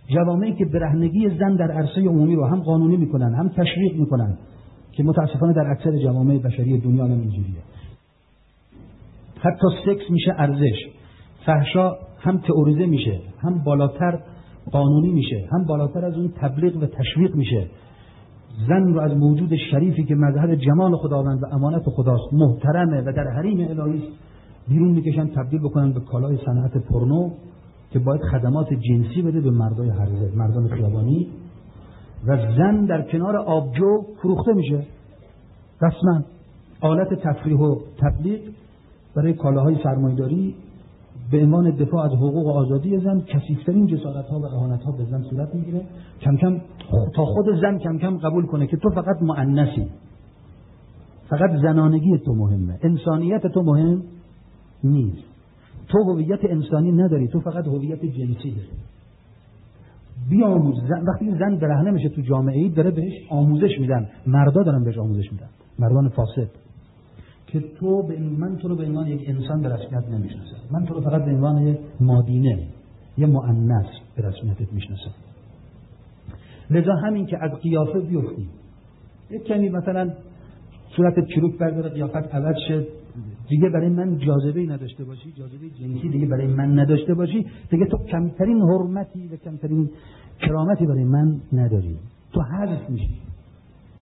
جوامعی که برهنگی زن در عرصه عمومی رو هم قانونی میکنن هم تشویق میکنن که متاسفانه در اکثر جوامع بشری دنیا هم اینجوریه. حتی سکس میشه ارزش، فحشا هم تئوریزه میشه، هم بالاتر قانونی میشه، هم بالاتر از اون تبلیغ و تشویق میشه. زن رو از موجود شریفی که مظهر جمال خداوند و امانت خداست، محترمه و در حریم الهی است، بیرون میکشن تبدیل بکنن به کالای صنعت پورنو که باید خدمات جنسی بده به مردای هرزه، مردان خیابانی، و زن در کنار آبجو فروخته میشه رسما آلت تفریح و تبلیغ برای کالاهای سرمایه‌داری به عنوان دفاع از حقوق و آزادی زن. کثیف‌ترین جسارت‌ها و اهانت‌ها به زن صورت میگیره، کم کم تا خود زن کم کم قبول کنه که تو فقط مؤنثی، فقط زنانگی تو مهمه، انسانیت تو مهم نیست، تو هویت انسانی نداری، تو فقط هویت جنسی داری. بیاموز. وقتی زن برهنه میشه تو جامعه‌ای داره بهش آموزش میدن، مردا دارن بهش آموزش میدن، مردان فاسد، که من تو رو به عنوان یک انسان به رسمیت نمیشناسم، من تو رو فقط به عنوان یک مادینه، یه مؤنث به رسمیتت میشناسم. لذا همین که از قیافه بیفتی، یک کمی مثلا صورتت چروک برداره، قیافت عوض شد، دیگه برای من جاذبه‌ای نداشته باشی، جاذبه جنسی دیگه برای من نداشته باشی، دیگه تو کمترین حرمتی و کمترین کرامتی برای من نداری، تو حذف میشی.